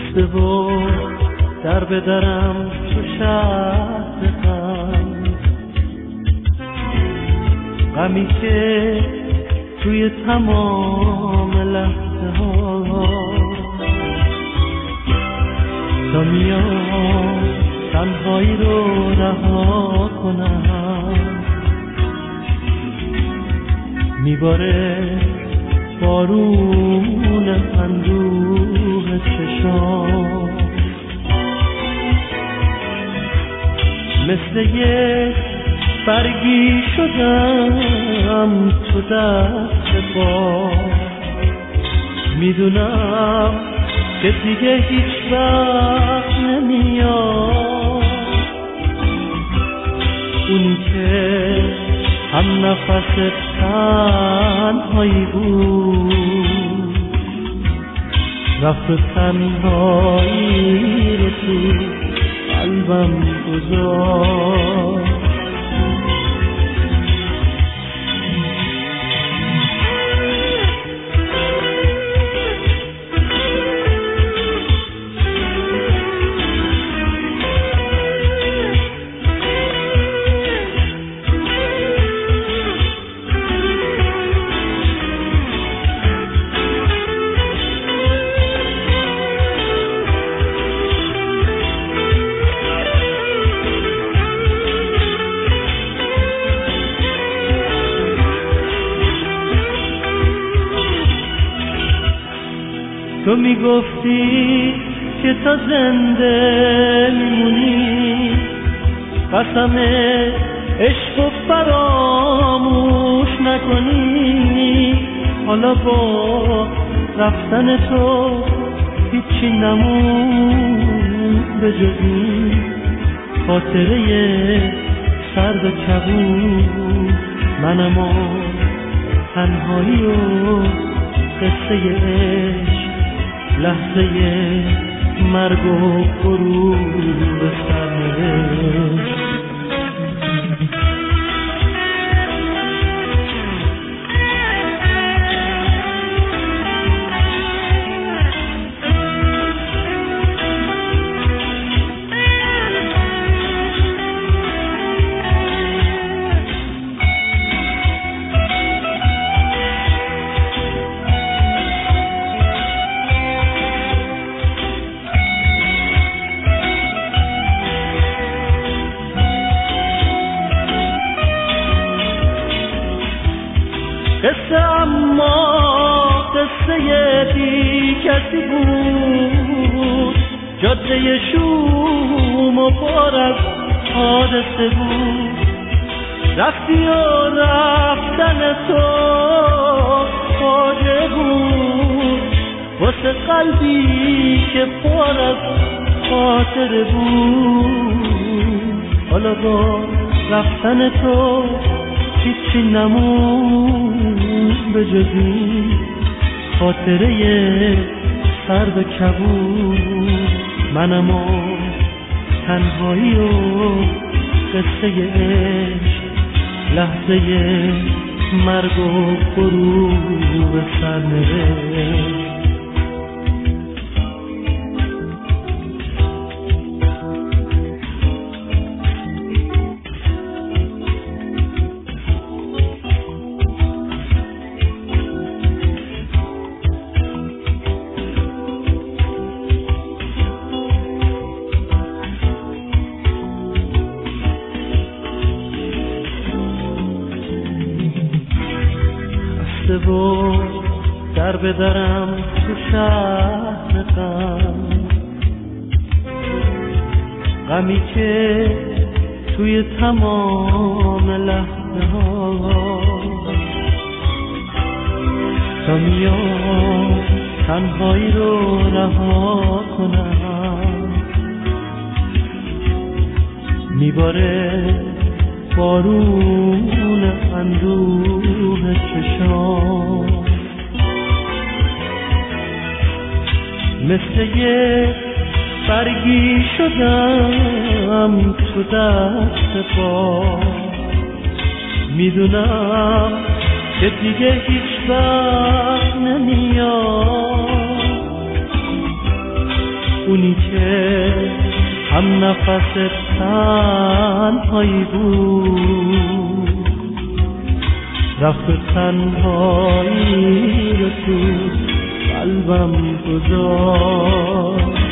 بسته و در به درم تو شهر غمی که توی تمام لحظه ها تا میام تنهایی رو رها کنم میباره بارون اندوه چشام مثل یک برگی شدم تو دست با میدونم که دیگه هیچ وقت نمیاد اونی که هم نفس تنهایی بود رفت و تنهایی رو تو قلبم گذاشت تو میگفتی که تا زنده میمونی قسم عشق و فراموش نکنی حالا با رفتن تو هیچی نمون به جز این خاطره سرد و کبود منم و تنهایی و قصه عشق لحظه مرگ و غروب سرنوشت قصه اما قصه بی کسی بود جاده شوم و پر از حادثه بود رفتی و رفتن تو فاجعه بود واسه قلبی که پر از خاطره بود حالا با رفتن تو هیچی نمون به جز این خاطره سرد و کبود منم و تنهایی و قصه عشق لحظه مرگ و غروب سرنوشت و در به درم تو شهر غمی که توی تمام لحظه ها تا میام تنهایی رو رها کنم میباره بارون اندوه چشام مثل یک برگی شدم تو دست پا میدونم که دیگه هیچ وقت نمیاد نفس تنهایی بود، رفت و تنهایی رو تو قلبم گذاشت.